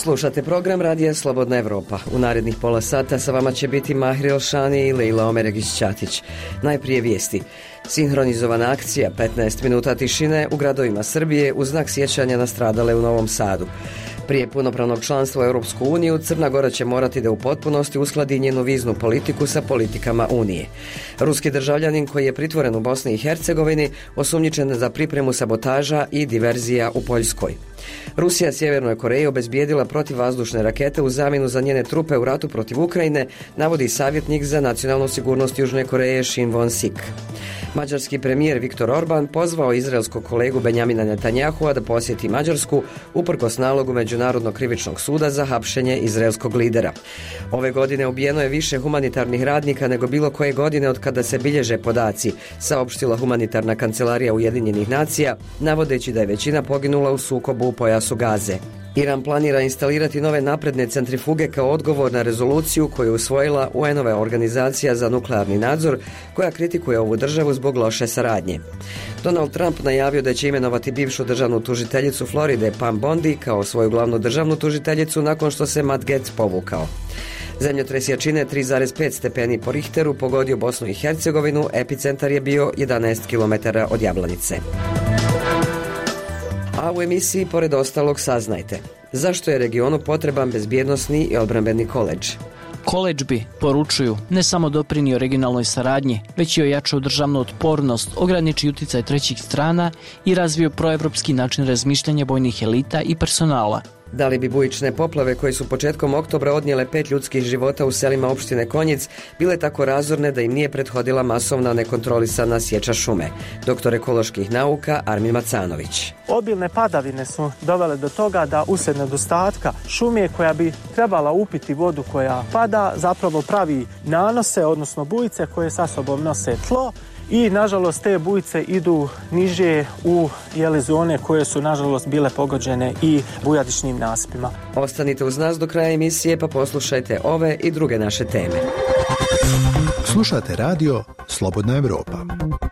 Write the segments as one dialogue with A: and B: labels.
A: Slušate program Radija Slobodna Evropa. U narednih pola sata sa vama će biti Mahri Elšani i Lejla Omeregić-Ćatić. Najprije vijesti. Sinhronizovana akcija 15 minuta tišine u gradovima Srbije u znak sjećanja na stradale u Novom Sadu. Prije punopravnog članstva u Europsku uniju, Crna Gora će morati da u potpunosti uskladi njenu viznu politiku sa politikama Unije. Ruski državljanin koji je pritvoren u Bosni i Hercegovini osumnjičen za pripremu sabotaža i diverzija u Poljskoj. Rusija Sjevernoj Koreji obezbijedila protivvazdušne rakete u zamjenu za njene trupe u ratu protiv Ukrajine, navodi savjetnik za nacionalnu sigurnost Južne Koreje Shin Won-sik. Mađarski premijer Viktor Orban pozvao izraelskog kolegu Benjamina Netanyahua da posjeti Mađarsku uprkos nalogu Međunarodnog krivičnog suda za hapšenje izraelskog lidera. Ove godine ubijeno je više humanitarnih radnika nego bilo koje godine od kada se bilježe podaci, saopštila humanitarna kancelarija Ujedinjenih nacija, navodeći da je većina poginula u sukobu u pojasu Gaze. Iran planira instalirati nove napredne centrifuge kao odgovor na rezoluciju koju je usvojila UN-ova organizacija za nuklearni nadzor, koja kritikuje ovu državu zbog loše saradnje. Donald Trump najavio da će imenovati bivšu državnu tužiteljicu Floride Pam Bondi kao svoju glavnu državnu tužiteljicu nakon što se Matt Gaetz povukao. Zemljotres jačine 3,5 stepeni po Richteru pogodio Bosnu i Hercegovinu, epicentar je bio 11 km od Jablanice. A u emisiji pored ostalog saznajte zašto je regionu potreban bezbjednosni i odbrambeni koledž.
B: Koledž bi, poručuju, ne samo doprinio regionalnoj saradnji, već i ojačao državnu otpornost, ograničio utjecaj trećih strana i razvio proevropski način razmišljanja vojnih elita i personala.
A: Da li bi bujične poplave koje su početkom oktobra odnijele 5 ljudskih života u selima opštine Konjic bile tako razorne da im nije prethodila masovna nekontrolisana sječa šume? Doktor ekoloških nauka Armin Macanović.
C: Obilne padavine su dovele do toga da usred nedostatka šume koja bi trebala upiti vodu koja pada zapravo pravi nanose, odnosno bujice koje sa sobom nose tlo. I, nažalost, te bujice idu niže u zone koje su, nažalost, bile pogođene i bujadičnim nasipima.
A: Ostanite uz nas do kraja emisije pa poslušajte ove i druge naše teme.
D: Slušate radio Slobodna Evropa.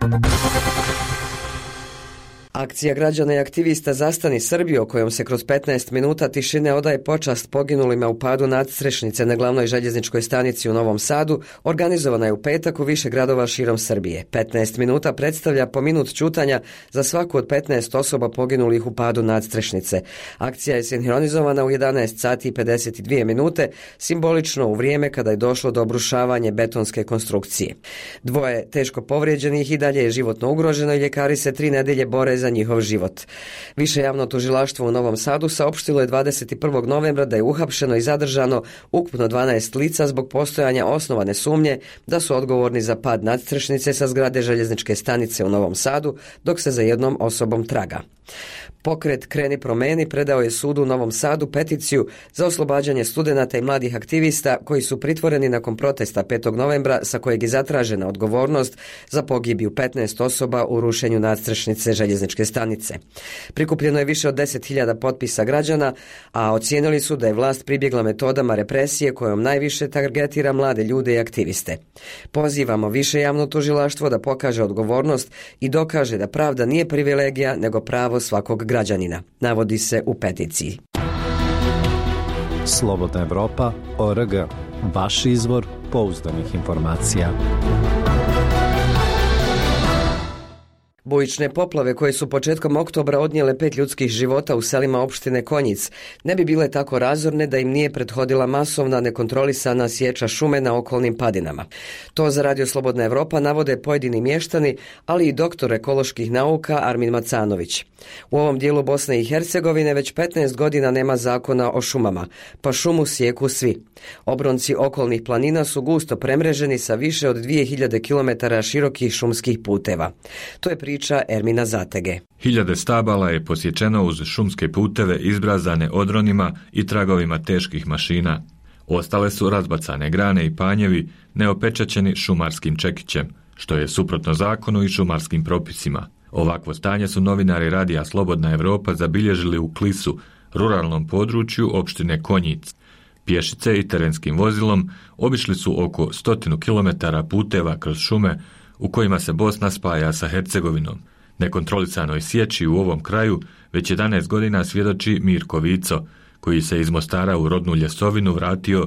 A: Akcija građana i aktivista Zastani Srbiju, kojom se kroz 15 minuta tišine odaje počast poginulima u padu nadstrešnice na glavnoj željezničkoj stanici u Novom Sadu, organizovana je u petak u više gradova širom Srbije. 15 minuta predstavlja po minut ćutanja za svaku od 15 osoba poginulih u padu nadstrešnice. Akcija je sinhronizovana u 11 sati i 52 minute, simbolično u vrijeme kada je došlo do obrušavanja betonske konstrukcije. Dvoje teško povrijeđenih i dalje je životno ugroženo i ljekari se 3 nedelje bore za njihov život. Više javno tužilaštvo u Novom Sadu saopštilo je 21. novembra da je uhapšeno i zadržano ukupno 12 lica zbog postojanja osnovane sumnje da su odgovorni za pad nadstrešnice sa zgrade željezničke stanice u Novom Sadu, dok se za jednom osobom traga. Pokret Kreni promeni predao je sudu u Novom Sadu peticiju za oslobađanje studenata i mladih aktivista koji su pritvoreni nakon protesta 5. novembra sa kojeg je zatražena odgovornost za pogibiju 15 osoba u rušenju nadstrešnice željezničke stanice. Prikupljeno je više od 10.000 potpisa građana, a ocijenili su da je vlast pribjegla metodama represije kojom najviše targetira mlade ljude i aktiviste. Pozivamo više javno tužilaštvo da pokaže odgovornost i dokaže da pravda nije privilegija nego pravo svakog građanina, navodi se u peticiji.
E: Slobodna Evropa.org, vaš izvor pouzdanih informacija.
A: Bujične poplave koje su početkom oktobra odnijele 5 ljudskih života u selima opštine Konjic ne bi bile tako razorne da im nije prethodila masovna nekontrolisana sječa šume na okolnim padinama. To za Radio Slobodna Evropa navode pojedini mještani, ali i doktor ekoloških nauka Armin Macanović. U ovom dijelu Bosne i Hercegovine već 15 godina nema zakona o šumama, pa šumu sijeku svi. Obronci okolnih planina su gusto premreženi sa više od 2000 km širokih šumskih puteva. To je priča Ermina Zatege.
F: Hiljade stabala je posječeno uz šumske puteve izbrazane odronima i tragovima teških mašina. Ostale su razbacane grane i panjevi neopečaćeni šumarskim čekićem, što je suprotno zakonu i šumarskim propisima. Ovakvo stanje su novinari Radija Slobodna Evropa zabilježili u Klisu, ruralnom području opštine Konjic. Pješice i terenskim vozilom obišli su oko 100 km puteva kroz šume u kojima se Bosna spaja sa Hercegovinom. Nekontrolisanoj sječi u ovom kraju već 11 godina svjedoči Mirko Vico, koji se iz Mostara u rodnu Ljesovinu vratio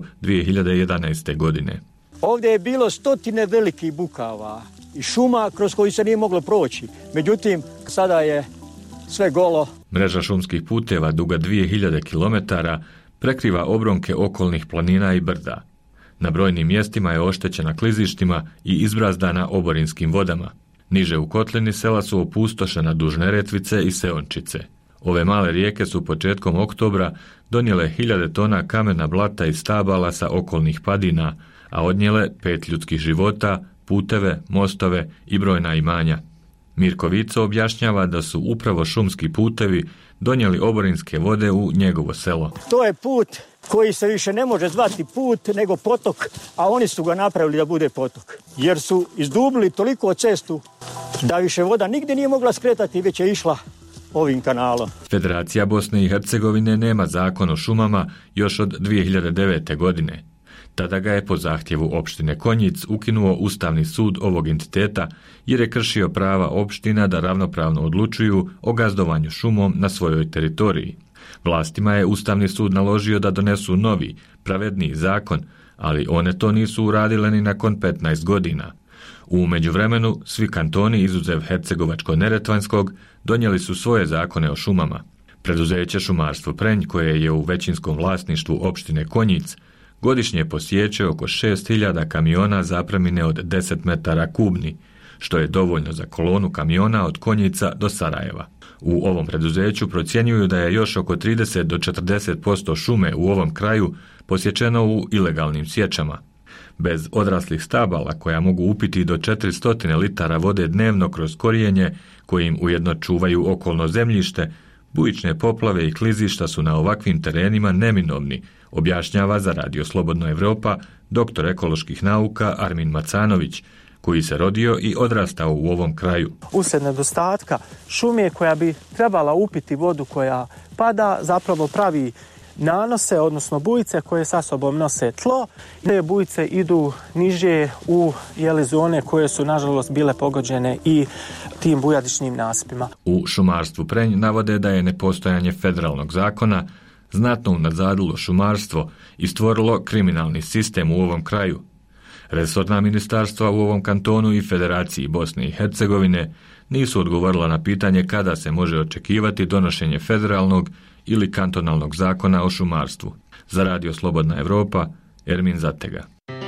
F: 2011. godine.
G: Ovdje je bilo stotine velikih bukava i šuma kroz koju se nije moglo proći. Međutim, sada je sve golo.
F: Mreža šumskih puteva duga 2000 km prekriva obronke okolnih planina i brda. Na brojnim mjestima je oštećena klizištima i izbrazdana oborinskim vodama. Niže u kotlini sela su opustošena duž Neretvice i Seončice. Ove male rijeke su početkom oktobra donijele 1000 tona kamena, blata i stabala sa okolnih padina, a odnijele 5 ljudskih života, puteve, mostove i brojna imanja. Mirko Vico objašnjava da su upravo šumski putevi donijeli oborinske vode u njegovo selo.
G: To je put koji se više ne može zvati put nego potok, a oni su ga napravili da bude potok. Jer su izdubili toliko cestu da više voda nigdje nije mogla skretati, već je išla ovim kanalom.
F: Federacija Bosne i Hercegovine nema zakon o šumama još od 2009. godine. Tada ga je po zahtjevu opštine Konjic ukinuo Ustavni sud ovog entiteta jer je kršio prava opština da ravnopravno odlučuju o gazdovanju šumom na svojoj teritoriji. Vlastima je Ustavni sud naložio da donesu novi, pravedniji zakon, ali one to nisu uradile ni nakon 15 godina. U međuvremenu, svi kantoni izuzev Hercegovačko-Neretvanskog donijeli su svoje zakone o šumama. Preduzeće Šumarstvo Prenj, koje je u većinskom vlasništvu opštine Konjic, godišnje posjeće oko 6000 kamiona zapremine od 10 metara kubni, što je dovoljno za kolonu kamiona od Konjica do Sarajeva. U ovom preduzeću procjenjuju da je još oko 30 do 40% šume u ovom kraju posječeno u ilegalnim sječama. Bez odraslih stabala koja mogu upiti do 400 litara vode dnevno kroz korijenje, kojim ujedno čuvaju okolno zemljište, bujične poplave i klizišta su na ovakvim terenima neminovni, objašnjava za Radio Slobodna Evropa doktor ekoloških nauka Armin Macanović, koji se rodio i odrastao u ovom kraju.
C: Usred nedostatka šume koja bi trebala upiti vodu koja pada, zapravo pravi nanose, odnosno bujice koje sa sobom nose tlo. Te bujice idu niže u zone koje su nažalost bile pogođene i tim bujadičnim nasipima.
F: U Šumarstvu Prenj navode da je nepostojanje federalnog zakona znatno unazadilo šumarstvo i stvorilo kriminalni sistem u ovom kraju. Resorna ministarstva u ovom kantonu i Federaciji Bosne i Hercegovine nisu odgovorila na pitanje kada se može očekivati donošenje federalnog ili kantonalnog zakona o šumarstvu. Za Radio Slobodna Evropa, Ermin Zatega.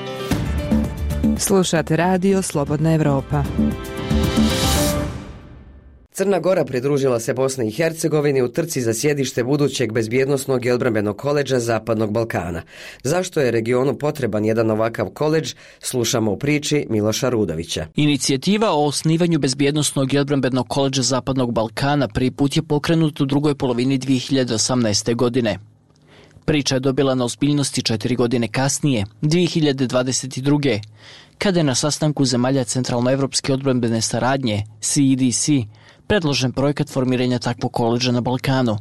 H: Slušate Radio Slobodna Evropa.
A: Crna Gora pridružila se Bosni i Hercegovini u trci za sjedište budućeg bezbjednosnog i odbrambenog koledža Zapadnog Balkana. Zašto je regionu potreban jedan ovakav koledž, slušamo u priči Miloša Rudovića.
B: Inicijativa o osnivanju bezbjednosnog i odbrambenog koledža Zapadnog Balkana prvi put je pokrenut u drugoj polovini 2018. godine. Priča je dobila na ozbiljnosti 4 godine kasnije, 2022. kada je na sastanku zemalja Centralnoevropske odbrambene saradnje, CEDC, predložen projekat formiranja takvog koledža na Balkanu.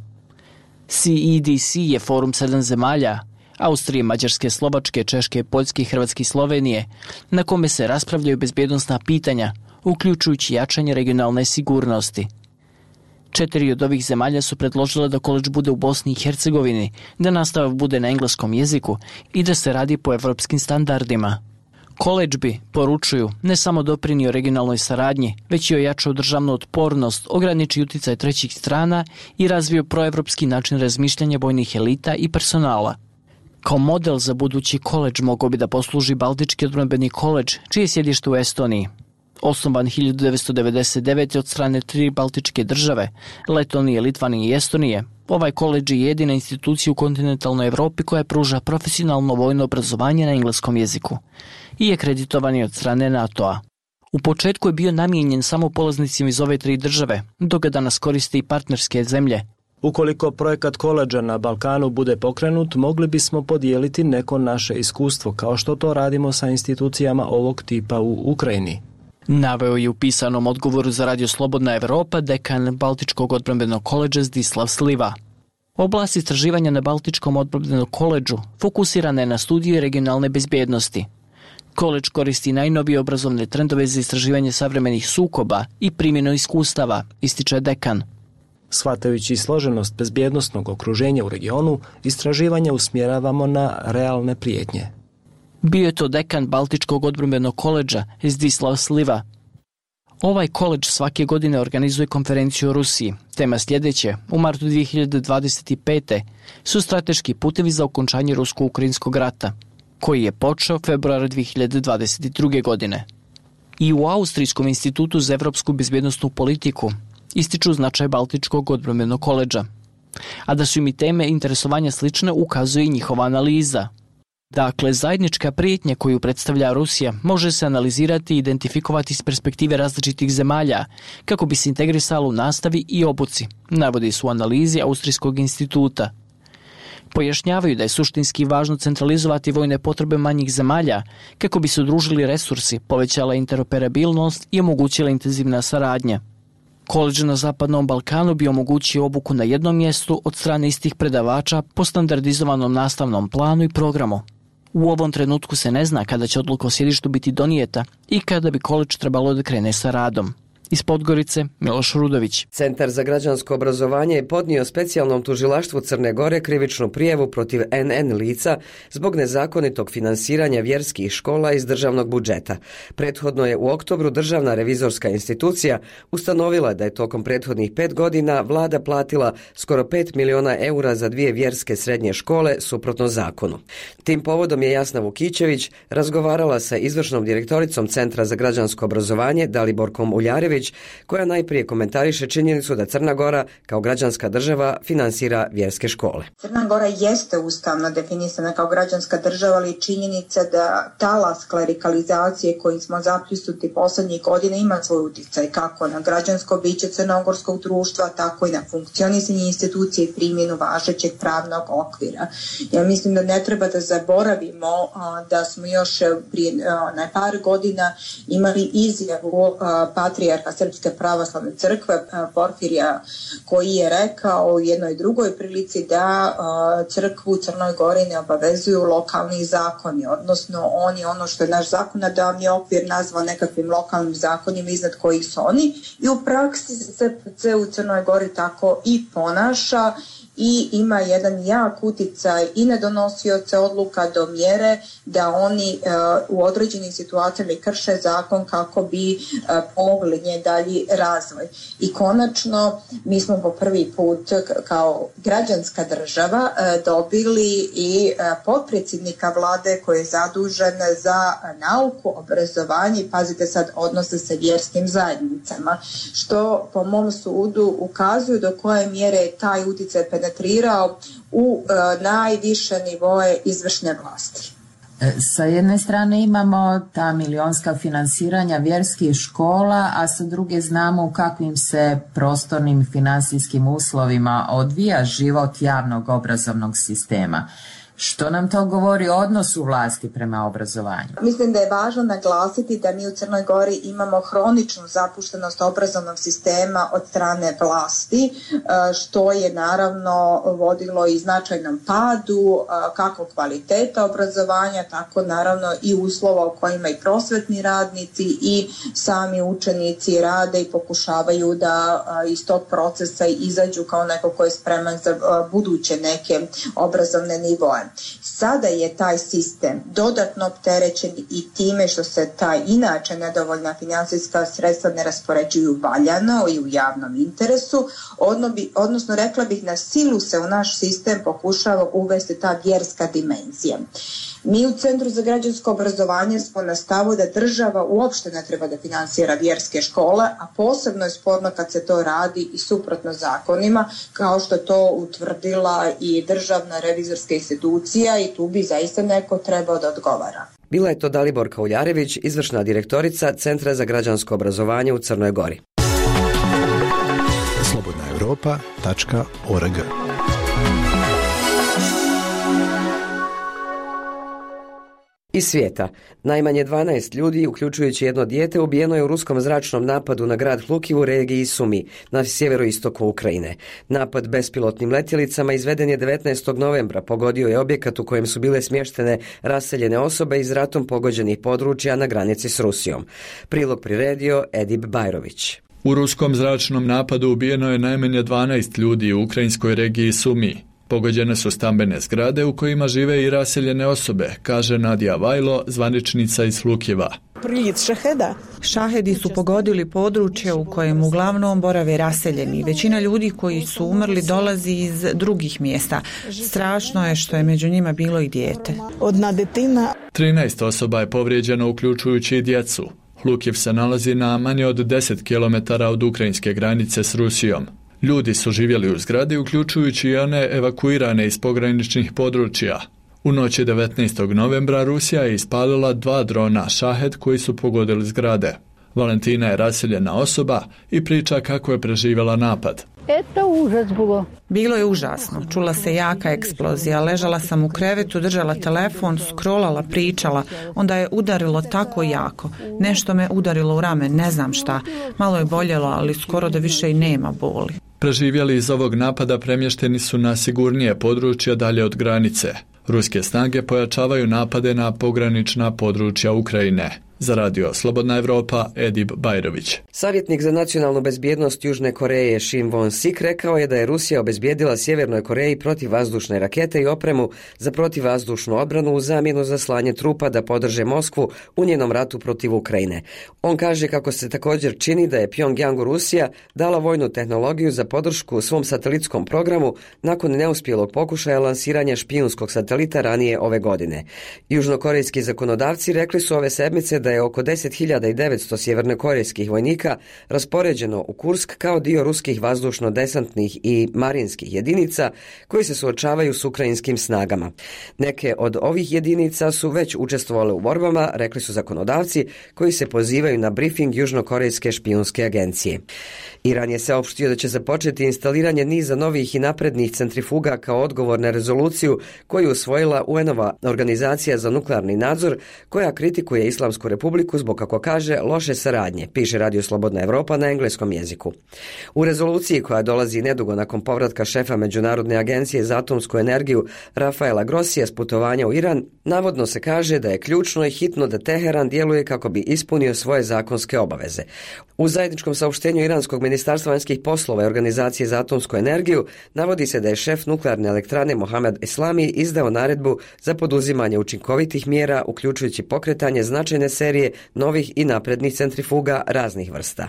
B: CEDC je forum 7 zemalja, Austrije, Mađarske, Slovačke, Češke, Poljske, Hrvatske i Slovenije, na kome se raspravljaju bezbjednosna pitanja, uključujući jačanje regionalne sigurnosti. 4 od ovih zemalja su predložile da koledž bude u Bosni i Hercegovini, da nastava bude na engleskom jeziku i da se radi po evropskim standardima. Koledž bi, poručuju, ne samo doprinio regionalnoj saradnji, već i ojačao državnu otpornost, ograničio uticaj trećih strana i razvio proevropski način razmišljanja vojnih elita i personala. Kao model za budući koledž mogao bi da posluži Baltički odbrambeni koledž, čije je sjedište u Estoniji. Osnovan 1999. od strane 3 baltičke države, Letonije, Litvanije i Estonije, ovaj koledž je jedina institucija u kontinentalnoj Evropi koja pruža profesionalno vojno obrazovanje na engleskom jeziku i je kreditovan od strane NATO-a. U početku je bio namijenjen samo polaznicima iz ove 3 države, dok ga danas koriste i partnerske zemlje.
I: Ukoliko projekat koledža na Balkanu bude pokrenut, mogli bismo podijeliti neko naše iskustvo, kao što to radimo sa institucijama ovog tipa u Ukrajini.
B: Naveo je u pisanom odgovoru za Radio Slobodna Evropa dekan Baltičkog odbrambenog koledža Zdislav Sliva. Oblast istraživanja na Baltičkom odbrambenom koledžu fokusirana je na studiju regionalne bezbjednosti. Koledž koristi najnovije obrazovne trendove za istraživanje savremenih sukoba i primjenu iskustava, ističe dekan.
I: Shvatajući složenost bezbjednosnog okruženja u regionu, istraživanja usmjeravamo na realne prijetnje.
B: Bio je to dekan Baltičkog odbrambenog koledža Zdislav Sliva. Ovaj koledž svake godine organizuje konferenciju o Rusiji. Tema sljedeće, u martu 2025. su strateški putevi za okončanje rusko-ukrajinskog rata, koji je počeo februara 2022. godine. I u Austrijskom institutu za evropsku bezbjednosnu politiku ističu značaj Baltičkog odbrambenog koledža. A da su im i teme interesovanja slične ukazuje i njihova analiza. Dakle, zajednička prijetnja koju predstavlja Rusija može se analizirati i identifikovati iz perspektive različitih zemalja, kako bi se integrisalo u nastavi i obuci, navodi su u analizi Austrijskog instituta. Pojašnjavaju da je suštinski važno centralizovati vojne potrebe manjih zemalja, kako bi se udružili resursi, povećala interoperabilnost i omogućila intenzivna saradnja. Koledž na Zapadnom Balkanu bi omogućio obuku na jednom mjestu od strane istih predavača po standardizovanom nastavnom planu i programu. U ovom trenutku se ne zna kada će odluka o sjedištu biti donijeta i kada bi koledž trebalo da krene sa radom. Iz Podgorice, Miloš Rudović.
A: Centar za građansko obrazovanje je podnio specijalnom tužilaštvu Crne Gore krivičnu prijavu protiv NN lica zbog nezakonitog finansiranja vjerskih škola iz državnog budžeta. Prethodno je u oktobru Državna revizorska institucija ustanovila da je tokom prethodnih 5 godina vlada platila skoro 5 miliona eura za 2 vjerske srednje škole suprotno zakonu. Tim povodom je Jasna Vukićević razgovarala sa izvršnom direktoricom Centra za građansko obrazovanje Daliborkom Uljarević, koja najprije komentariše činjenicu da Crna Gora kao građanska država finansira vjerske škole.
J: Crna Gora jeste ustavno definisana kao građanska država, ali činjenica da talas klerikalizacije kojim smo zapljusnuti posljednjih godina ima svoj utjecaj kako na građansko biće crnogorskog društva, tako i na funkcionisanje institucije i primjenu važećeg pravnog okvira. Ja mislim da ne treba da zaboravimo da smo još prije par godina imali izjavu patrijarha Srpske pravoslavne crkve Porfirija, koji je rekao u jednoj drugoj prilici da crkvu u Crnoj Gori ne obavezuju lokalni zakoni, odnosno on je ono što je naš zakonodavni okvir nazvao nekakvim lokalnim zakonima iznad kojih su oni, i u praksi se u Crnoj Gori tako i ponaša i ima jedan jak utjecaj i na donosioce odluka do mjere da oni u određenim situacijama krše zakon kako bi pomogli nje dalji razvoj. I konačno mi smo po prvi put kao građanska država dobili i potpredsjednika vlade koji je zadužen za nauku, obrazovanje i pazite sad odnose sa vjerskim zajednicama, što po mom sudu ukazuju do koje mjere je taj utjecaj penetrirao u najviše nivoe izvršne vlasti.
K: Sa jedne strane imamo ta milionska finansiranja vjerskih škola, a sa druge znamo u kakvim se prostornim financijskim uslovima odvija život javnog obrazovnog sistema. Što nam to govori o odnosu vlasti prema obrazovanju?
J: Mislim da je važno naglasiti da mi u Crnoj Gori imamo hroničnu zapuštenost obrazovnog sistema od strane vlasti, što je naravno vodilo i značajnom padu kako kvaliteta obrazovanja, tako naravno i uslova u kojima i prosvetni radnici i sami učenici rade i pokušavaju da iz tog procesa izađu kao neko ko je spreman za buduće neke obrazovne nivoe. Sada je taj sistem dodatno opterećen i time što se ta inače nedovoljna financijska sredstva ne raspoređuju valjano i u javnom interesu, odnosno rekla bih na silu se u naš sistem pokušava uvesti ta vjerska dimenzija. Mi u Centru za građansko obrazovanje smo na stavu da država uopšte ne treba da finansira vjerske škole, a posebno je sporno kad se to radi i suprotno zakonima, kao što to utvrdila i Državna revizorska institucija, i tu bi zaista neko trebao da odgovara.
A: Bila je to Daliborka Uljarević, izvršna direktorica Centra za građansko obrazovanje u Crnoj Gori.
D: slobodnaevropa.org.
A: Iz svijeta. Najmanje 12 ljudi, uključujući jedno dijete, ubijeno je u ruskom zračnom napadu na grad Hluki u regiji Sumi, na sjeveroistoku Ukrajine. Napad bespilotnim letjelicama izveden je 19. novembra, pogodio je objekat u kojem su bile smještene raseljene osobe iz ratom pogođenih područja na granici s Rusijom. Prilog priredio Edip Bajrović.
L: U ruskom zračnom napadu ubijeno je najmanje 12 ljudi u ukrajinskoj regiji Sumi. Pogođene su stambene zgrade u kojima žive i raseljene osobe, kaže Nadija Vajlo, zvaničnica iz Lukjeva.
M: Šahedi su pogodili područje u kojem uglavnom borave raseljeni. Većina ljudi koji su umrli dolazi iz drugih mjesta. Strašno je što je među njima bilo i dijete.
L: 13 osoba je povrijeđeno, uključujući i djecu. Lukjev se nalazi na manje od 10 km od ukrajinske granice s Rusijom. Ljudi su živjeli u zgradi, uključujući i one evakuirane iz pograničnih područja. U noći 19. novembra Rusija je ispalila 2 drona Šahed koji su pogodili zgrade. Valentina je raseljena osoba i priča kako je preživjela napad.
M: Bilo je užasno. Čula se jaka eksplozija. Ležala sam u krevetu, držala telefon, scrollala, pričala. Onda je udarilo tako jako. Nešto me udarilo u rame, ne znam šta. Malo je boljelo, ali skoro da više i nema boli.
L: Preživjeli iz ovog napada premješteni su na sigurnije područja dalje od granice. Ruske snage pojačavaju napade na pogranična područja Ukrajine. Za radio Slobodna Evropa, Edib Bajrović.
A: Savjetnik za nacionalnu bezbjednost Južne Koreje Shin Won-sik rekao je da je Rusija obezbijedila Sjevernoj Koreji protivvazdušne rakete i opremu za protivvazdušnu odbranu u zamjenu za slanje trupa da podrže Moskvu u njenom ratu protiv Ukrajine. On kaže kako se također čini da je Pjongjangu Rusija dala vojnu tehnologiju za podršku svom satelitskom programu nakon neuspjelog pokušaja lansiranja špijunskog satelita ranije ove godine. Južnokorejski zakonodavci rekli su ove sedmice da je oko 10.900 sjevernokorejskih vojnika raspoređeno u Kursk kao dio ruskih vazdušno-desantnih i marinskih jedinica koji se suočavaju s ukrajinskim snagama. Neke od ovih jedinica su već učestvovale u borbama, rekli su zakonodavci koji se pozivaju na brifing Južnokorejske špijunske agencije. Iran je saopštio da će započeti instaliranje niza novih i naprednih centrifuga kao odgovor na rezoluciju koju je usvojila UN-ova organizacija za nuklearni nadzor koja kritikuje Islamsku republiku zbog, kako kaže, loše saradnje, piše Radio Slobodna Evropa na engleskom jeziku. U rezoluciji koja dolazi nedugo nakon povratka šefa Međunarodne agencije za atomsku energiju Rafaela Grossija s putovanja u Iran, navodno se kaže da je ključno i hitno da Teheran djeluje kako bi ispunio svoje zakonske obaveze. U zajedničkom saopštenju iranskog ministarstva vanjskih poslova i organizacije za atomsku energiju navodi se da je šef nuklearne elektrane Mohamed Eslami izdao naredbu za poduzimanje učinkovitih mjera, uključujući pokretanje značajne serije novih i naprednih centrifuga raznih vrsta.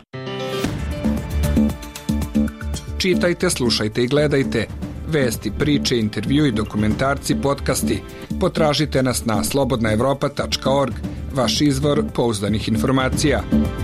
N: Čitajte, slušajte i gledajte vesti, priče, intervju i dokumentarci, podcasti. Potražite nas na slobodnaevropa.org, vaš izvor pouzdanih informacija.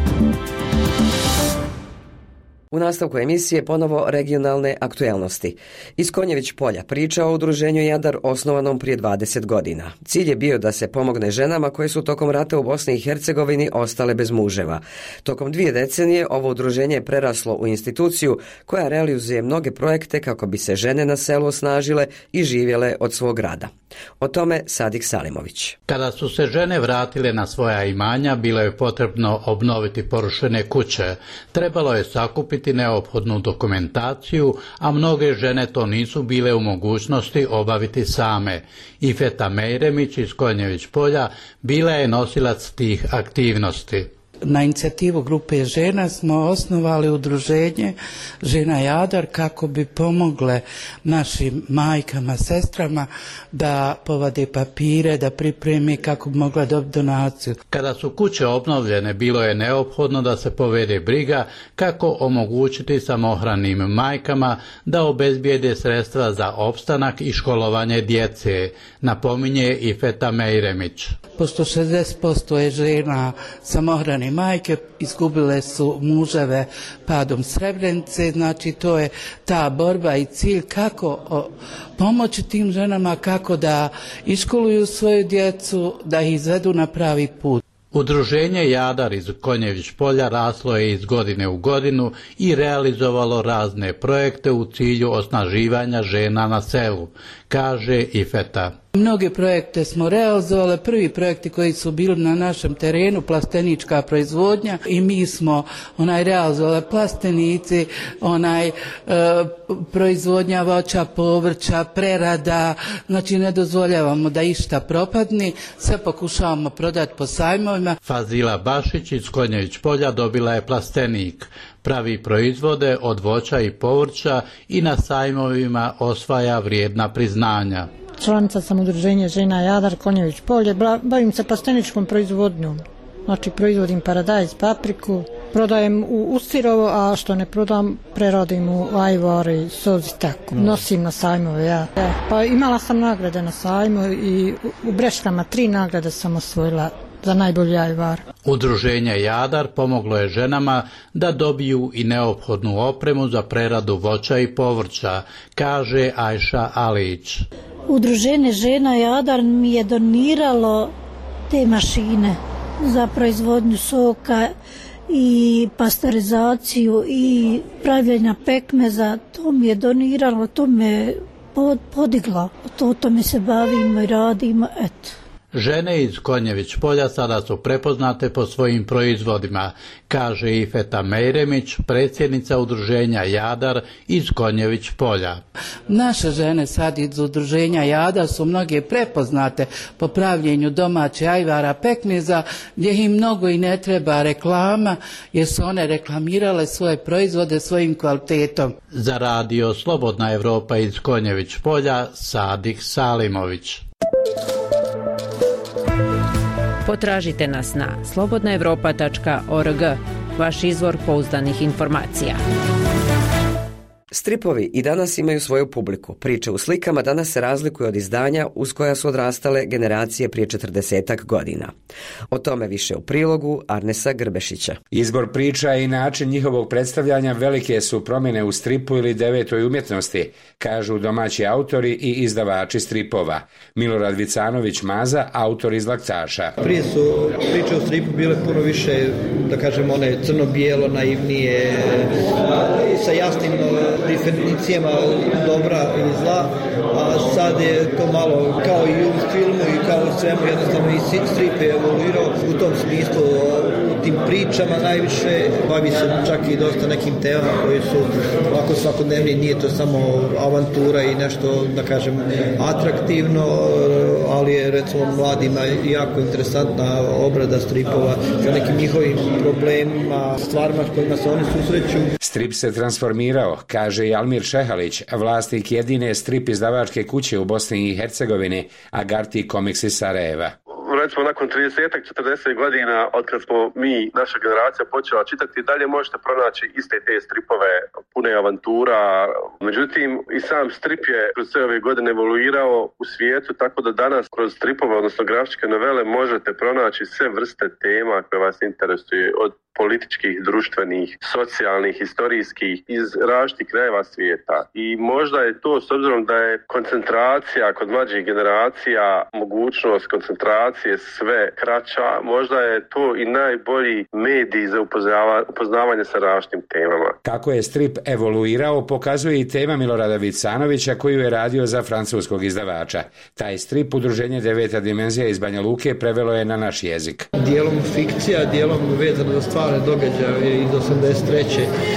A: U nastavku emisije ponovo regionalne aktuelnosti. Iz Konjević polja priča o udruženju Jadar osnovanom prije 20 godina. Cilj je bio da se pomogne ženama koje su tokom rata u Bosni i Hercegovini ostale bez muževa. Tokom 2 decenije ovo udruženje je preraslo u instituciju koja realizuje mnoge projekte kako bi se žene na selu osnažile i živjele od svog rada. O tome Sadik Salimović.
O: Kada su se žene vratile na svoja imanja, bilo je potrebno obnoviti porušene kuće. Trebalo je sakupiti neophodnu dokumentaciju, a mnoge žene to nisu bile u mogućnosti obaviti same. Ifeta Mejremić iz Konjević polja bila je nosilac tih aktivnosti.
P: Na inicijativu grupe žena smo osnovali udruženje Žena Jadar kako bi pomogle našim majkama, sestrama da povade papire, da pripremi kako bi mogla dobiti donaciju.
O: Kada su kuće obnovljene, bilo je neophodno da se povede briga kako omogućiti samohranim majkama da obezbijede sredstva za opstanak i školovanje djece, napominje Ifeta Mejremić.
P: Pošto 60% je žena samohrane majke, izgubile su muževe padom Srebrenice, znači to je ta borba i cilj kako pomoći tim ženama, kako da iškoluju svoju djecu, da ih izvedu na pravi put.
O: Udruženje Jadar iz Konjević polja raslo je iz godine u godinu i realizovalo razne projekte u cilju osnaživanja žena na selu, kaže Ifeta.
P: Mnoge projekte smo realizovali, prvi projekti koji su bili na našem terenu, plastenička proizvodnja i mi smo realizovali plastenici, proizvodnja voća, povrća, prerada, znači ne dozvoljavamo da išta propadni, sve pokušavamo prodati po sajmovima.
O: Fazila Bašić iz Konjević polja dobila je plastenik. Pravi proizvode od voća i povrća i na sajmovima osvaja vrijedna priznanja.
Q: Članica sam udruženja žena Jadar, Konjević polje, bavim se plasteničkom proizvodnjom. Znači proizvodim paradajz, papriku, prodajem u Ustirovo, a što ne prodam, preradim u ajvar, soz i tako. Nosim na sajmove, ja. Pa imala sam nagrade na sajmu i u Breškama 3 nagrade sam osvojila za najbolji ajvar.
O: Udruženje Jadar pomoglo je ženama da dobiju i neophodnu opremu za preradu voća i povrća, kaže Ajša Alić.
R: Udruženje žena Jadar mi je doniralo te mašine za proizvodnju soka i pasterizaciju i pravljenja pekmeza. To mi je doniralo, to me podiglo. Tome se bavimo i radimo, eto.
O: Žene iz Konjević polja sada su prepoznate po svojim proizvodima, kaže Ifeta Mejremić, predsjednica udruženja Jadar iz Konjević polja.
P: Naše žene sad iz udruženja Jadar su mnoge prepoznate po pravljenju domaće ajvara pekmeza, gdje im mnogo i ne treba reklama, jer su one reklamirale svoje proizvode svojim kvalitetom.
O: Za radio Slobodna Evropa iz Konjević polja, Sadik Salimović.
S: Potražite nas na slobodnaevropa.org, vaš izvor pouzdanih informacija.
A: Stripovi i danas imaju svoju publiku. Priče u slikama danas se razlikuju od izdanja uz koja su odrastale generacije prije 40 godina. O tome više u prilogu Arnesa Grbešića.
T: Izbor priča i način njihovog predstavljanja velike su promjene u stripu ili devetoj umjetnosti, kažu domaći autori i izdavači stripova. Milorad Vicanović Maza, autor iz Laktaša.
U: Prije su priče u stripu bile puno više, da kažem, one crno-bijelo, naivnije, sa jasnim definicijama dobra i zla, a sad je to malo kao i u filmu i kao u svemu, jednostavno i strip je evoluirao u tom smislu. U tim pričama najviše bavi se čak i dosta nekim temama koji su ovako svakodnevni, nije to samo avantura i nešto, da kažem, atraktivno, ali je recimo mladima jako interesantna obrada stripova sa nekim njihovim problemima, stvarima s kojima se oni susreću.
T: Strip se transformirao, kaže i Almir Šehalić, vlasnik jedine strip izdavačke kuće u Bosni i Hercegovini, Agarti Comics iz Sarajeva.
V: Recimo nakon 30-40 godina od kad smo mi, naša generacija, počela čitati, dalje možete pronaći iste te stripove pune avantura. Međutim, i sam strip je kroz sve ove godine evoluirao u svijetu, tako da danas kroz stripove, odnosno grafičke novele, možete pronaći sve vrste tema koje vas interesuje, od političkih, društvenih, socijalnih, historijskih, iz različitih krajeva svijeta. I možda je to, s obzirom da je koncentracija kod mlađih generacija, mogućnost koncentracije sve kraća, možda je to i najbolji medij za upoznavanje sa različitim temama.
T: Kako je strip evoluirao, pokazuje i tema Milorada Vicanovića koju je radio za francuskog izdavača. Taj strip udruženje Deveta dimenzija iz Banja Luke prevelo je na naš jezik.
U: Dijelom fikcija, dijelom vezano za stvarne događaje iz 83.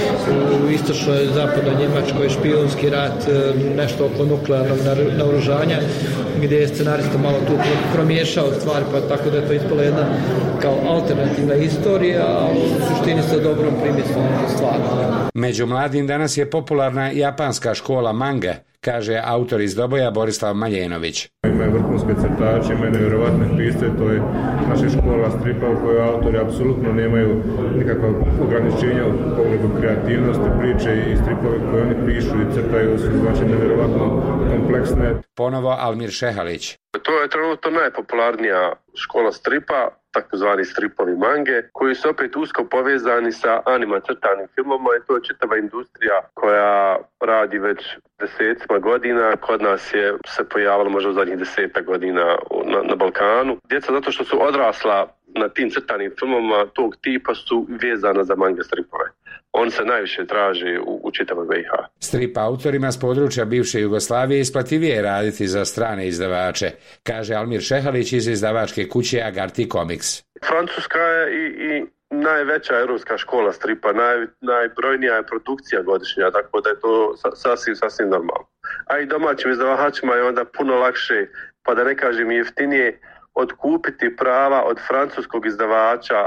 U: u istočnoj zapadnoj Njemačkoj, špijunski rat, nešto oko nuklearnog naoružanja, gdje je scenarista malo tu promiješao stvari, pa tako da je to ispala jedna kao alternativna istorija, a u suštini sa dobrom primislom stvarno.
T: Među mladim danas je popularna japanska škola manga, kaže autor iz Doboja Borislav Maljenović.
W: Imaju vrhunske crtače, imaju nevjerovatne pisce, to je naša škola stripa u kojoj autori apsolutno nemaju nikakva ograničenja u pogledu kreativnosti, priče i stripovi koje oni pišu i crtaju su znači nevjerovatno kompleksne.
T: Ponovo Almir Šehalić.
V: To je trenutno najpopularnija škola stripa, takozvani stripovi mange, koji su opet usko povezani sa anima crtanim filmoma i to je čitava industrija koja radi već desecima godina. Kod nas je se pojavilo možda u zadnjih 10 godina na Balkanu. Djeca zato što su odrasla na tim crtanim filmoma tog tipa su vezana za manga stripove. on se najviše traži u čitavoj BiH.
T: Strip autorima s područja bivše Jugoslavije isplativije je raditi za strane izdavače, kaže Almir Šehalić iz izdavačke kuće Agarty Comics.
V: Francuska je i najveća europska škola stripa, najbrojnija je produkcija godišnja, tako da je to sasvim normalno. A i domaćim izdavačima je onda puno lakše, pa da ne kažem jeftinije, otkupiti prava od francuskog izdavača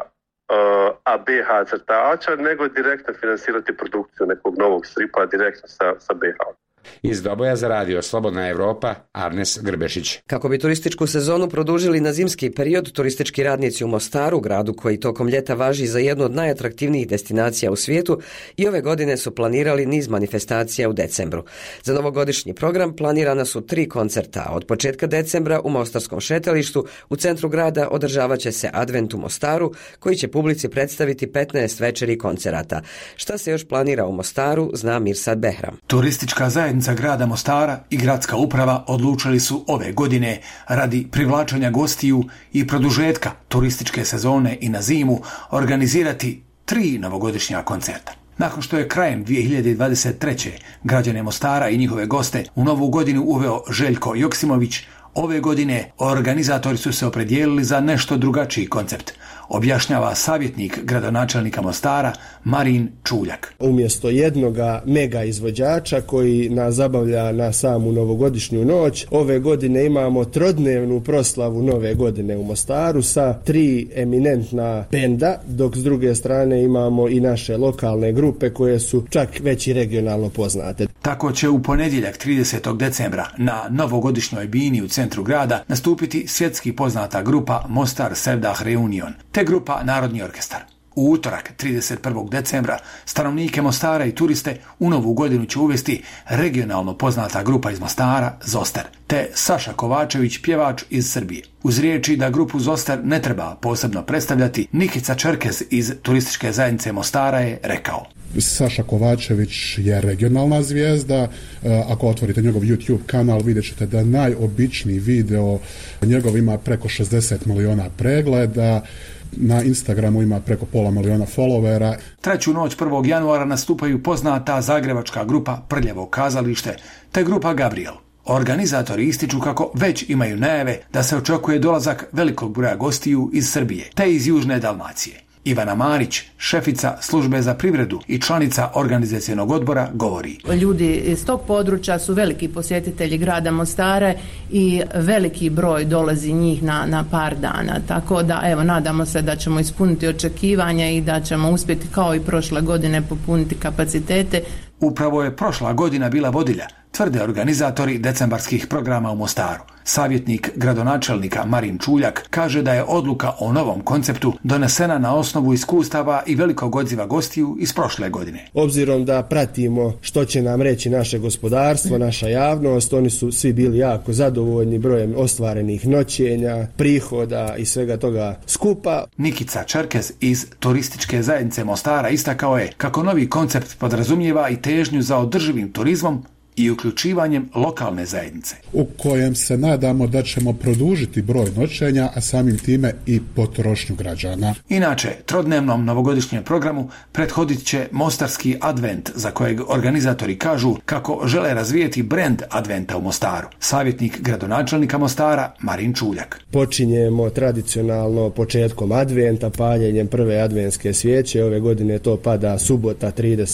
V: a BH crtača, nego direktno finansirati produkciju nekog novog stripa direktno sa BH.
T: Iz Doboja za radio Slobodna Evropa, Arnes Grbešić.
A: Kako bi turističku sezonu produžili na zimski period, turistički radnici u Mostaru, gradu koji tokom ljeta važi za jednu od najatraktivnijih destinacija u svijetu, i ove godine su planirali niz manifestacija u decembru. Za novogodišnji program planirana su 3 koncerta. Od početka decembra u Mostarskom šetalištu u centru grada održavat će se Advent u Mostaru, koji će publici predstaviti 15 večeri koncerata. Šta se još planira u Mostaru, zna Mirsad Behram.
C: Turistička zajednica grada Mostara i gradska uprava odlučili su ove godine radi privlačenja gostiju i produžetka turističke sezone i na zimu organizirati 3 novogodišnja koncerta. Nakon što je krajem 2023. građane Mostara i njihove goste u novu godinu uveo Željko Joksimović, ove godine organizatori su se opredijelili za nešto drugačiji koncept, objašnjava savjetnik gradonačelnika Mostara Marin Čuljak.
E: Umjesto jednoga mega izvođača koji nas zabavlja na samu novogodišnju noć, ove godine imamo trodnevnu proslavu nove godine u Mostaru sa 3 eminentna benda, dok s druge strane imamo i naše lokalne grupe koje su čak već i regionalno poznate.
C: Tako će u ponedjeljak 30. decembra na novogodišnjoj bini u centru grada nastupiti svjetski poznata grupa Mostar Sevdah Reunion, te grupa Narodni orkestar. U utorak 31. decembra stanovnike Mostara i turiste u novu godinu će uvesti regionalno poznata grupa iz Mostara Zoster, te Saša Kovačević, pjevač iz Srbije. Uz riječi da grupu Zoster ne treba posebno predstavljati, Nikica Čerkez iz turističke zajednice Mostara je rekao:
G: Saša Kovačević je regionalna zvijezda. Ako otvorite njegov YouTube kanal, vidjet ćete da najobičniji video njegov ima preko 60 miliona pregleda. Na Instagramu ima preko 500 miliona followera.
C: Treću noć 1. januara nastupaju poznata zagrebačka grupa Prljavo kazalište te grupa Gabriel. Organizatori ističu kako već imaju najave da se očekuje dolazak velikog broja gostiju iz Srbije te iz Južne Dalmacije. Ivana Marić, šefica službe za privredu i članica organizacionog odbora, govori:
X: Ljudi iz tog područja su veliki posjetitelji grada Mostara i veliki broj dolazi njih na par dana. Tako da, evo, nadamo se da ćemo ispuniti očekivanja i da ćemo uspjeti kao i prošle godine popuniti kapacitete.
C: Upravo je prošla godina bila vodilja, tvrde organizatori decembarskih programa u Mostaru. Savjetnik gradonačelnika Marin Čuljak kaže da je odluka o novom konceptu donesena na osnovu iskustava i velikog odziva gostiju iz prošle godine.
E: Obzirom da pratimo što će nam reći naše gospodarstvo, naša javnost, oni su svi bili jako zadovoljni brojem ostvarenih noćenja, prihoda i svega toga skupa.
C: Nikica Čerkez iz turističke zajednice Mostara istakao je kako novi koncept podrazumijeva i težnju za održivim turizmom i uključivanjem lokalne zajednice,
G: u kojem se nadamo da ćemo produžiti broj noćenja, a samim time i potrošnju građana.
C: Inače, trodnevnom novogodišnjem programu prethodit će Mostarski advent, za kojeg organizatori kažu kako žele razvijeti brend adventa u Mostaru. Savjetnik gradonačelnika Mostara Marin Čuljak:
E: Počinjemo tradicionalno početkom adventa, paljenjem prve adventske svijeće. Ove godine to pada subota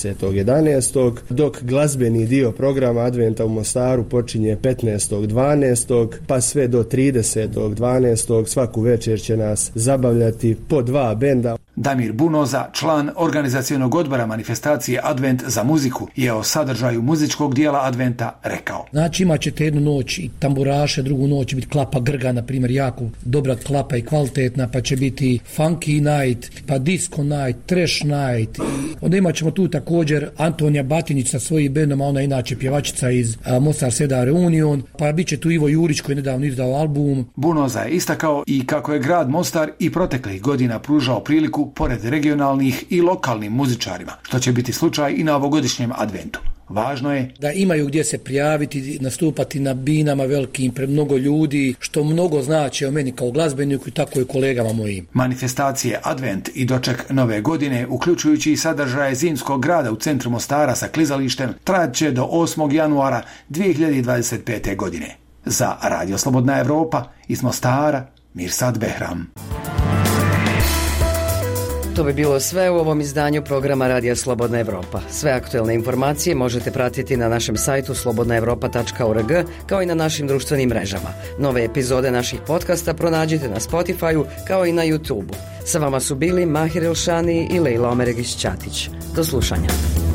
E: 30.11. dok glazbeni dio programa adventa u Mostaru počinje 15.12. pa sve do 30.12. Svaku večer će nas zabavljati po 2 benda.
C: Damir Bunoza, član organizacionog odbora manifestacije Advent za muziku, je o sadržaju muzičkog dijela Adventa rekao:
Y: Znači imat ćete jednu noć i tamburaše, drugu noć će biti klapa Grga, na primjer, jako dobra klapa i kvalitetna, pa će biti funky night, pa disco night, trash night. Onda imat ćemo tu također Antonija Batinić sa svojim bendom, a ona inače pjevačica iz Mostar Sevdah Reunion, pa bit će tu Ivo Jurić koji je nedavno izdao album.
C: Bunoza je istakao i kako je grad Mostar i proteklih godina pružao priliku pored regionalnih i lokalnim muzičarima, što će biti slučaj i na ovogodišnjem adventu. Važno je
Y: da imaju gdje se prijaviti, nastupati na binama velikim pred mnogo ljudi, što mnogo znači o meni kao glazbeniku i tako i kolegama mojim.
C: Manifestacije Advent i doček Nove godine, uključujući i sadržaje zimskog grada u centru Mostara sa klizalištem, trajat će do 8. januara 2025. godine. Za Radio Slobodna Evropa iz Mostara, Mirsad Behram.
A: To bi bilo sve u ovom izdanju programa Radija Slobodna Evropa. Sve aktuelne informacije možete pratiti na našem sajtu slobodnaevropa.org kao i na našim društvenim mrežama. Nove epizode naših podcasta pronađite na Spotify-u kao i na YouTube-u. Sa vama su bili Mahir Elšani i Lejla Omeregić-Ćatić. Do slušanja.